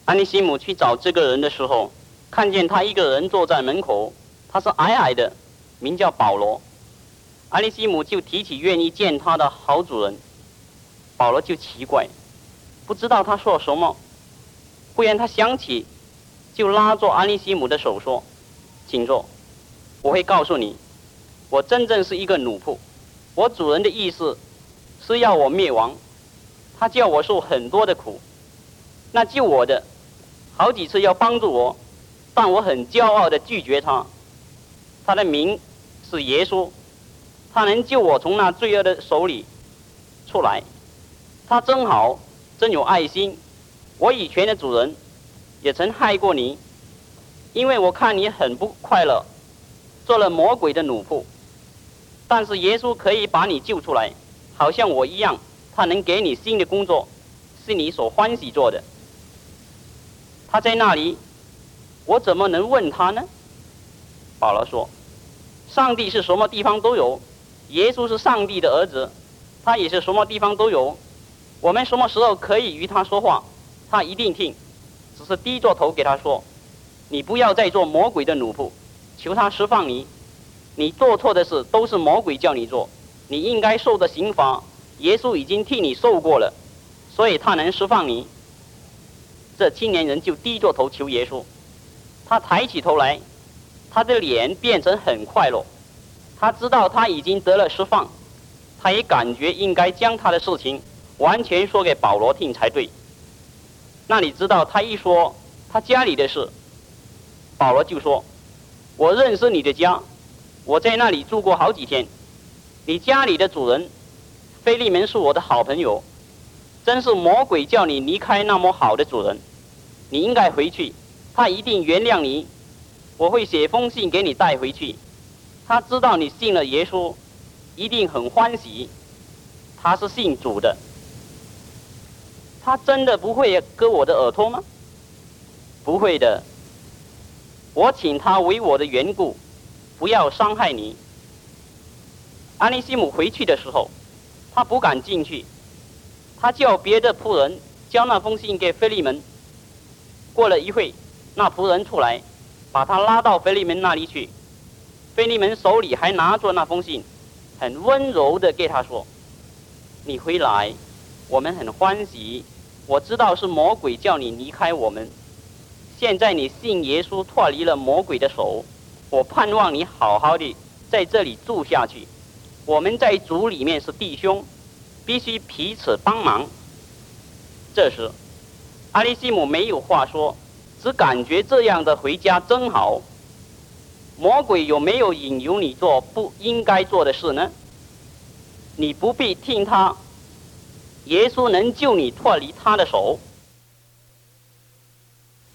安尼西姆去找这个人的时候，看见他一个人坐在门口，他是矮矮的，名叫保罗。安尼西姆就提起愿意见他的好主人，保罗就奇怪，不知道他说什么。忽然他想起，就拉住安尼西姆的手说：“请坐，我会告诉你，我真正是一个奴仆，我主人的意思是要我灭亡，他叫我受很多的苦。那救我的好几次要帮助我，但我很骄傲地拒绝他。他的名是耶稣，他能救我从那罪恶的手里出来。他真好，真有爱心。我以前的主人也曾害过你，因为我看你很不快乐，做了魔鬼的奴仆。但是耶稣可以把你救出来，好像我一样，他能给你新的工作，是你所欢喜做的。他在那里，我怎么能问他呢？”保罗说：“上帝是什么地方都有，耶稣是上帝的儿子，他也是什么地方都有。我们什么时候可以与他说话，他一定听，只是低着头给他说：你不要再做魔鬼的奴仆，求他释放你。你做错的事都是魔鬼叫你做，你应该受的刑罚，耶稣已经替你受过了，所以他能释放你。”这青年人就低着头求耶稣。他抬起头来，他的脸变成很快乐。他知道他已经得了释放，他也感觉应该将他的事情完全说给保罗听才对。那你知道他一说他家里的事，保罗就说：“我认识你的家，我在那里住过好几天。你家里的主人腓利门是我的好朋友，真是魔鬼叫你离开那么好的主人。你应该回去，他一定原谅你。我会写封信给你带回去。他知道你信了耶稣，一定很欢喜。他是信主的。他真的不会割我的耳朵吗？不会的。我请他为我的缘故，不要伤害你。”安尼西姆回去的时候，他不敢进去，他叫别的仆人交那封信给腓利门。过了一会，那仆人出来，把他拉到腓利门那里去。腓利门手里还拿着那封信，很温柔地给他说：“你回来，我们很欢喜。我知道是魔鬼叫你离开我们，现在你信耶稣脱离了魔鬼的手，我盼望你好好的在这里住下去。我们在主里面是弟兄，必须彼此帮忙。”这时阿里西姆没有话说，只感觉这样的回家真好。魔鬼有没有引诱你做不应该做的事呢？你不必听他，耶稣能救你脱离他的手。